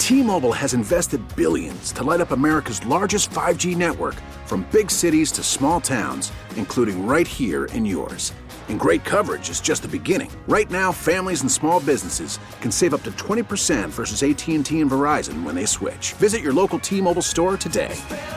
T-Mobile has invested billions to light up America's largest 5G network, from big cities to small towns, including right here in yours. And great coverage is just the beginning. Right now, families and small businesses can save up to 20% versus AT&T and Verizon when they switch. Visit your local T-Mobile store today.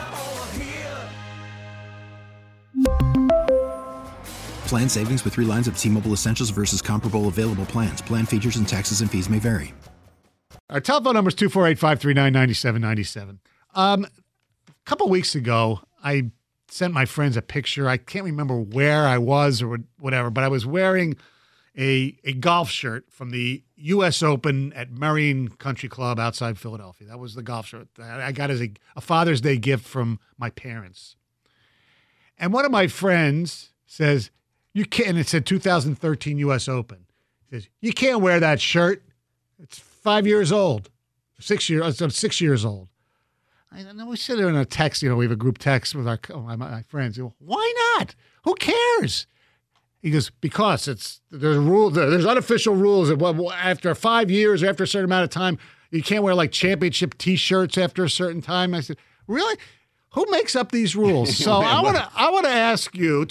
Plan savings with 3 lines of T-Mobile Essentials versus comparable available plans. Plan features and taxes and fees may vary. Our telephone number is 248-539-9797. A couple weeks ago, I sent my friends a picture. I can't remember where I was or whatever, but I was wearing a golf shirt from the U.S. Open at Marion Country Club outside Philadelphia. That was the golf shirt I got as a Father's Day gift from my parents. And one of my friends says, "You can't," and it said 2013 U.S. Open. He says, "You can't wear that shirt. It's 5 years old, 6 years. I'm 6 years old." I know we sit there in a text. We have a group text with my friends. Why not? Who cares? He goes, because there's rules. There's unofficial rules that after 5 years or after a certain amount of time, you can't wear like championship T-shirts after a certain time. I said, really? Who makes up these rules? So I want to ask you,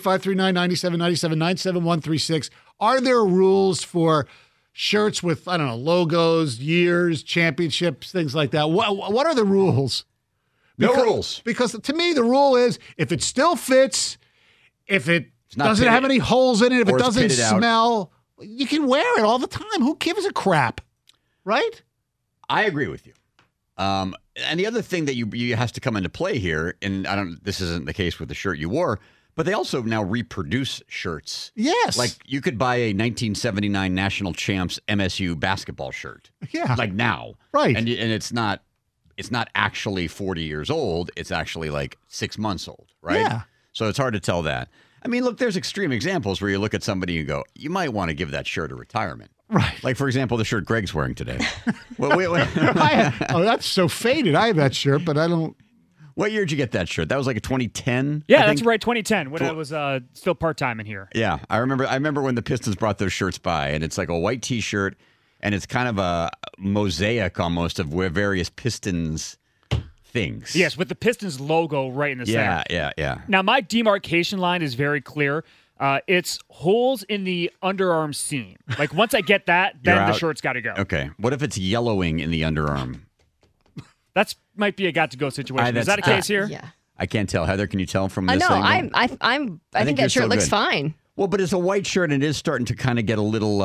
248-539-9797-97136. Are there rules for shirts with, I don't know, logos, years, championships, things like that? What are the rules? No rules. Because to me, the rule is if it still fits, if it doesn't have any holes in it, if it doesn't smell, you can wear it all the time. Who gives a crap? Right? I agree with you. And the other thing that you has to come into play here, and this isn't the case with the shirt you wore, but they also now reproduce shirts. Yes. Like you could buy a 1979 National Champs MSU basketball shirt. Yeah. Like now. Right. And it's not actually 40 years old. It's actually like 6 months old, right? Yeah. So it's hard to tell that. I mean, look, there's extreme examples where you look at somebody and go, you might want to give that shirt a retirement. Right. Like, for example, the shirt Greg's wearing today. Wait. That's so faded. I have that shirt, but I don't. What year did you get that shirt? That was like a 2010? Yeah, that's right, 2010, when I was still part-time in here. Yeah, I remember when the Pistons brought those shirts by, and it's like a white T-shirt, and it's kind of a mosaic almost of where various Pistons things. Yes, with the Pistons logo right in the center. Yeah. Now, my demarcation line is very clear. It's holes in the underarm seam. Like, once I get that, then the shirt's got to go. Okay. What if it's yellowing in the underarm? That might be a got-to-go situation. Is that a case here? Yeah. I can't tell. Heather, can you tell from this no, angle? I think that shirt looks fine. Well, but it's a white shirt, and it is starting to kind of get a little...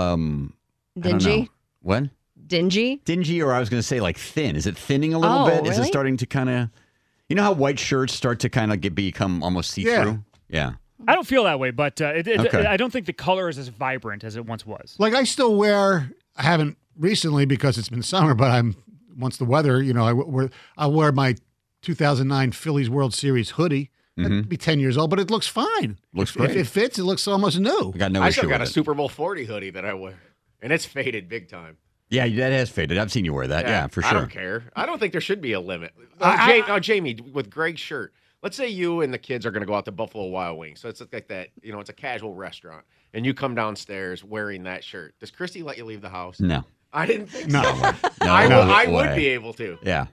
dingy? What? Dingy? Dingy, or I was going to say like thin. Is it thinning a little bit? Really? Is it starting to kind of... You know how white shirts start to kind of become almost see-through? Yeah. I don't feel that way, but Okay. I don't think the color is as vibrant as it once was. Like, I still wear, I haven't recently because it's been summer, but once the weather, I wear my 2009 Phillies World Series hoodie. That'd be 10 years old, but it looks fine. Looks great. If it fits, it looks almost new. I got no I issue still got a with it. Super Bowl 40 hoodie that I wear, and it's faded big time. Yeah, that has faded. I've seen you wear that. Yeah, for sure. I don't care. I don't think there should be a limit. Jamie, with Greg's shirt, let's say you and the kids are going to go out to Buffalo Wild Wings. So it's like that, it's a casual restaurant, and you come downstairs wearing that shirt. Does Christy let you leave the house? No. I didn't think No. so. No, I would be able to. Yeah.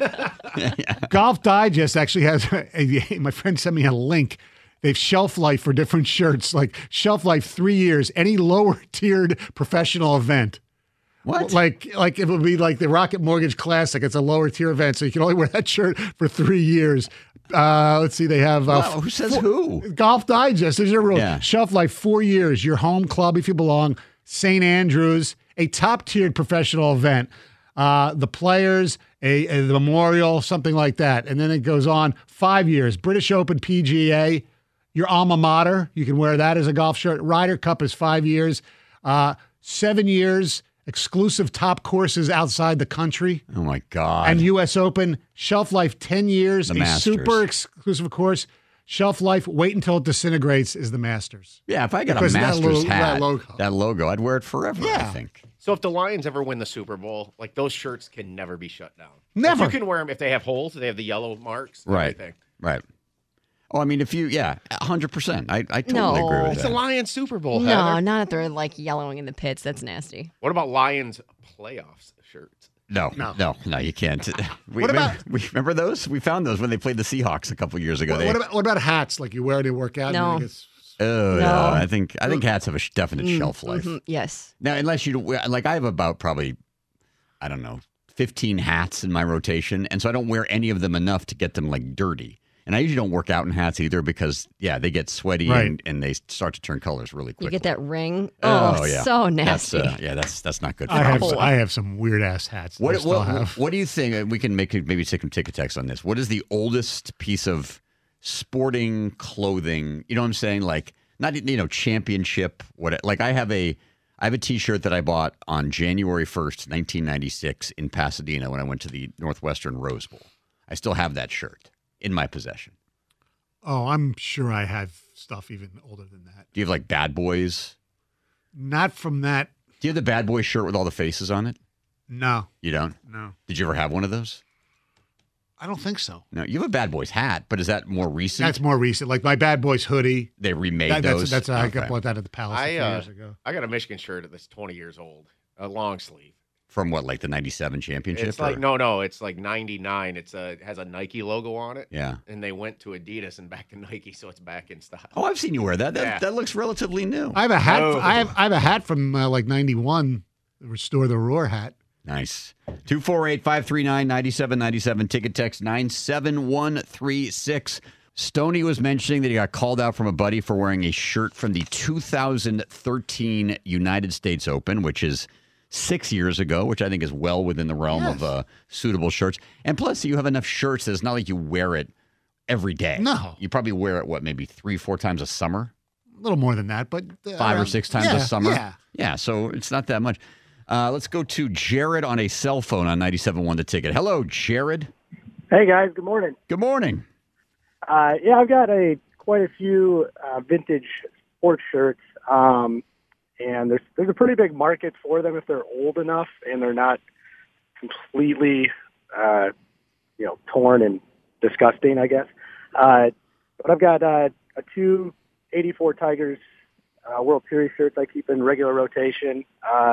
Golf Digest actually has, my friend sent me a link. They've shelf life for different shirts, like shelf life 3 years, any lower tiered professional event. What? Like it would be like the Rocket Mortgage Classic. It's a lower tier event, so you can only wear that shirt for 3 years. Let's see, they have... who says who? Golf Digest. There's your rule. Yeah. Shelf life 4 years. Your home club, if you belong. St. Andrews, a top-tiered professional event. The Players, a Memorial, something like that. And then it goes on. 5 years. British Open PGA. Your alma mater, you can wear that as a golf shirt. Ryder Cup is 5 years. 7 years. Exclusive top courses outside the country. Oh, my God. And U.S. Open, shelf life 10 years, The a Masters. super exclusive course. Shelf life, wait until it disintegrates, is the Masters. Yeah, if I got Because a of that Masters hat, that logo. I'd wear it forever, I Yeah. think. So if the Lions ever win the Super Bowl, like those shirts can never be shut down. Never. Like, you can wear them if they have holes, they have the yellow marks. Right. Everything. Right. Oh, I mean, 100%. I totally agree with It's that. the Lions Super Bowl. No, Heather. not if they're like yellowing in the pits. That's nasty. What about Lions playoffs shirts? No, you can't. What about- we remember those? We found those when they played the Seahawks a couple years ago. What about hats? Like you wear to work out? No. And it gets- Oh, No. no. I think hats have a definite shelf life. Yes. Now, unless you don't, like I have about probably, I don't know, 15 hats in my rotation. And so I don't wear any of them enough to get them like dirty. And I usually don't work out in hats either because, they get sweaty Right. and they start to turn colors really quickly. You get that ring. Oh, yeah. So nasty. That's not good for I have some weird ass hats. that I still have. What do you think? We can maybe take some ticket text on this. What is the oldest piece of sporting clothing? You know what I'm saying? Like not championship. Like I have a T-shirt that I bought on January 1st, 1996 in Pasadena when I went to the Northwestern Rose Bowl. I still have that shirt in my possession. Oh, I'm sure I have stuff even older than that. Do you have like Bad Boys? Not from that. Do you have the Bad Boys shirt with all the faces on it? No. You don't? No. Did you ever have one of those? I don't think so. No, you have a Bad Boys hat, but is that more recent? That's more recent. Like my Bad Boys hoodie. They remade those. That's I Okay. bought that at the Palace a few years ago. I got a Michigan shirt that's 20 years old, a long sleeve. From what, like the 97 championship? It's like no, it's like 99. It has a Nike logo on it. Yeah. And they went to Adidas and back to Nike, so it's back in style. Oh, I've seen you wear that. Yeah. That looks relatively new. I have a hat. Oh. I have a hat from like '91, the Restore the Roar hat. Nice. 248-539-9797. Ticket text 97136. Stoney was mentioning that he got called out from a buddy for wearing a shirt from the 2013 United States Open, which is 6 years ago, which I think is well within the realm of suitable shirts. And plus, you have enough shirts that it's not like you wear it every day. No. You probably wear it, maybe 3-4 times a summer? A little more than that, but 5 or 6 times a summer? Yeah. Yeah, so it's not that much. Let's go to Jared on a cell phone on 97.1 The Ticket. Hello, Jared. Hey, guys. Good morning. Good morning. I've got quite a few vintage sports shirts, and there's a pretty big market for them if they're old enough and they're not completely, torn and disgusting, I guess. But I've got two 84 Tigers World Series shirts I keep in regular rotation.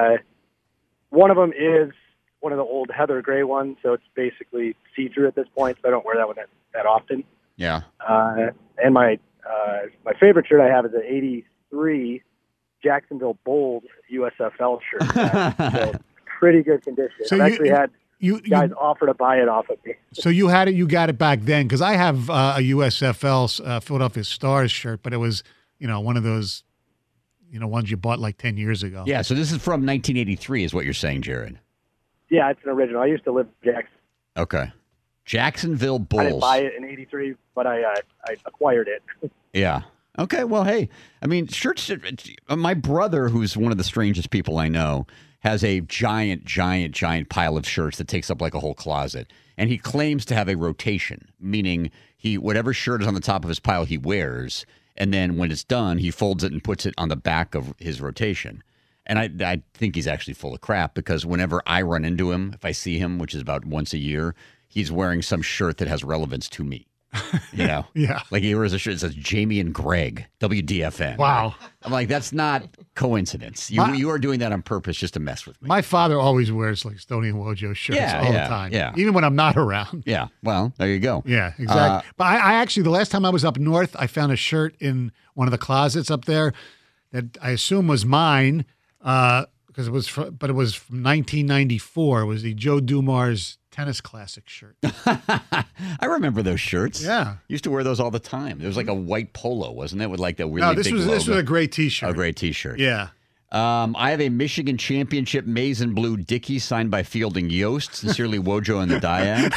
One of them is one of the old heather gray ones, so it's basically see-through at this point, so I don't wear that one that often. Yeah. And my favorite shirt I have is an 83 Jacksonville Bulls USFL shirt. So pretty good condition. So I've actually had guys offer to buy it off of me. So you had it. You got it back then, because I have a USFL Philadelphia Stars shirt, but it was one of those ones you bought like 10 years ago. Yeah, so this is from 1983 is what you're saying, Jared. Yeah, it's an original. I used to live in Jackson. Okay. Jacksonville Bulls. I didn't buy it in 83, but I acquired it. Yeah. Okay, well, hey, I mean, shirts, my brother, who's one of the strangest people I know, has a giant pile of shirts that takes up like a whole closet. And he claims to have a rotation, meaning whatever shirt is on the top of his pile he wears, and then when it's done, he folds it and puts it on the back of his rotation. And I think he's actually full of crap, because whenever I run into him, if I see him, which is about once a year, he's wearing some shirt that has relevance to me. Yeah. Like he wears a shirt that says Jamie and Greg, WDFN. Wow. I'm like, that's not coincidence. You are doing that on purpose just to mess with me. My father always wears like Stoney and Wojo shirts all the time. Yeah. Even when I'm not around. Yeah. Well, there you go. Yeah, exactly. But I actually, the last time I was up north, I found a shirt in one of the closets up there that I assume was mine, because it was from 1994. It was the Joe Dumars Tennis Classic shirt. I remember those shirts. Yeah. Used to wear those all the time. There was like a white polo, wasn't it? With like that really No, this big was logo. a gray T-shirt. A gray T-shirt. Yeah. I have a Michigan Championship maize and blue Dickie signed by Fielding Yost. Sincerely, Wojo and the Diag.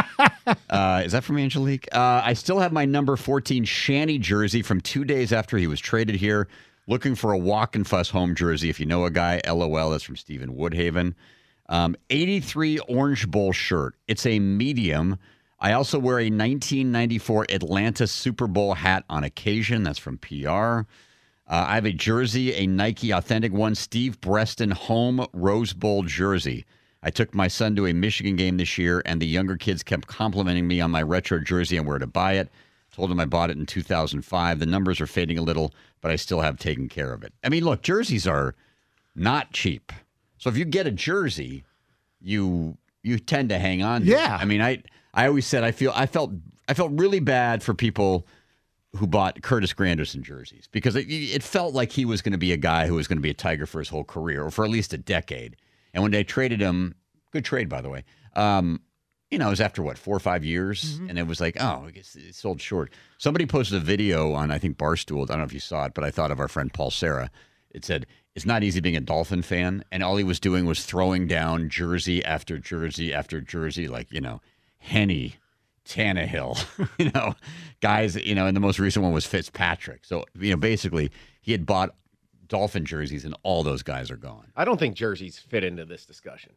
Is that from Angelique? I still have my number 14 Shanny jersey from 2 days after he was traded here. Looking for a Walk and Fuss home jersey. If you know a guy, LOL. That's from Stephen Woodhaven. 83 Orange Bowl shirt. It's a medium. I also wear a 1994 Atlanta Super Bowl hat on occasion. That's from PR. I have a jersey, a Nike Authentic One, Steve Breston home Rose Bowl jersey. I took my son to a Michigan game this year, and the younger kids kept complimenting me on my retro jersey and where to buy it. Told him I bought it in 2005. The numbers are fading a little, but I still have taken care of it. I mean, look, jerseys are not cheap. So if you get a jersey, you tend to hang on to it. I mean, I always said I felt really bad for people who bought Curtis Granderson jerseys because it felt like he was going to be a guy who was going to be a Tiger for his whole career or for at least a decade. And when they traded him, good trade, by the way, it was after, 4 or 5 years? And it was like, oh, it sold short. Somebody posted a video on, I think, Barstool. I don't know if you saw it, but I thought of our friend Paul Serra. It said, it's not easy being a Dolphin fan. And all he was doing was throwing down jersey after jersey after jersey, like, Henny, Tannehill, guys, and the most recent one was Fitzpatrick. So, basically, he had bought Dolphin jerseys, and all those guys are gone. I don't think jerseys fit into this discussion.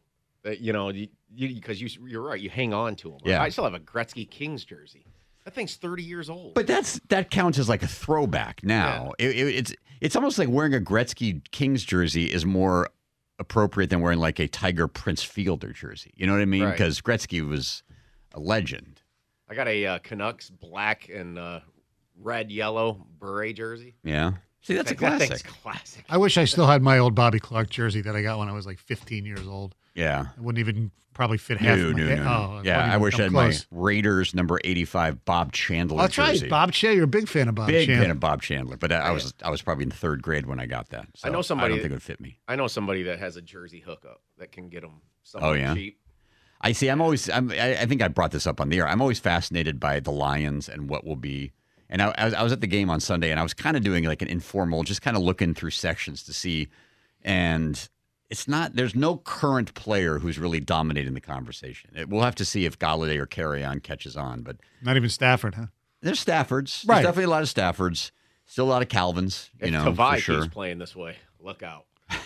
Because you're right, you hang on to them. Yeah. I still have a Gretzky Kings jersey. That thing's 30 years old. But that counts as like a throwback now. Yeah. It's almost like wearing a Gretzky Kings jersey is more appropriate than wearing like a Tiger Prince Fielder jersey. You know what I mean? Because Gretzky was a legend. I got a Canucks black and red, yellow beret jersey. Yeah. See, that's a classic. That thing's classic. I wish I still had my old Bobby Clark jersey that I got when I was like 15 years old. Yeah. It wouldn't even probably fit half of my head. No. Yeah, I wish I had my Raiders number 85 Bob Chandler that's jersey. Right, Bob Chandler. You're a big fan of Bob Chandler. Big fan of Bob Chandler, but I was probably in 3rd grade when I got that. So I know somebody. I don't think it would fit me. I know somebody that has a jersey hookup that can get them somewhat cheap. I see. I think I brought this up on the air. I'm always fascinated by the Lions and what will be. And I was at the game on Sunday, and I was kind of doing like an informal, just kind of looking through sections to see. And there's no current player who's really dominating the conversation. We'll have to see if Galladay or Carry-On catches on. But not even Stafford, huh? There's Staffords. Right. There's definitely a lot of Staffords. Still a lot of Calvins, if Tavai for sure. keeps playing this way, look out.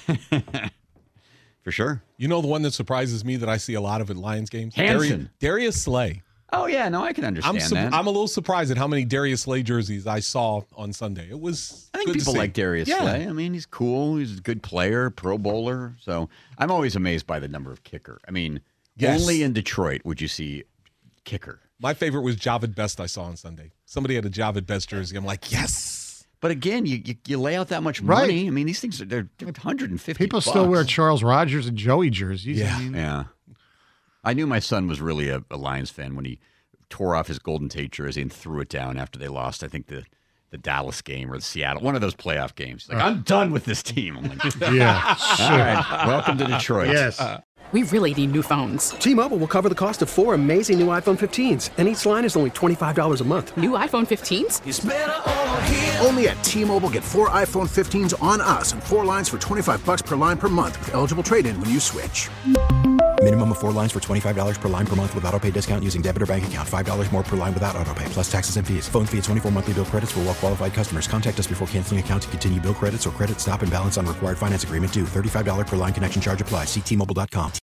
For sure. The one that surprises me that I see a lot of at Lions games? Hansen. Darius Slay. Oh, yeah. No, I can understand that. I'm a little surprised at how many Darius Slay jerseys I saw on Sunday. It was I think good people to see. like Darius Slay. I mean, he's cool. He's a good player, Pro Bowler. So I'm always amazed by the number of kicker. I mean, only in Detroit would you see kicker. My favorite was Javid Best I saw on Sunday. Somebody had a Javid Best jersey. I'm like, yes. But again, you lay out that much money. I mean, these things they're $150. People still wear Charles Rogers and Joey jerseys. Yeah. Yeah. I knew my son was really a Lions fan when he tore off his Golden Tate jersey and threw it down after they lost, I think, the Dallas game or the Seattle, one of those playoff games. He's like, I'm done with this team. I'm like, yeah, sure. All right, welcome to Detroit. Yes. We really need new phones. T-Mobile will cover the cost of 4 amazing new iPhone 15s, and each line is only $25 a month. New iPhone 15s? It's better over here. Only at T-Mobile, get 4 iPhone 15s on us and 4 lines for $25 per line per month with eligible trade-in when you switch. Minimum of 4 lines for $25 per line per month with autopay discount using debit or bank account. $5 more per line without autopay, plus taxes and fees. Phone fee at 24 monthly bill credits for well-qualified customers. Contact us before canceling account to continue bill credits or credit stop and balance on required finance agreement due. $35 per line connection charge applies. See T-Mobile.com.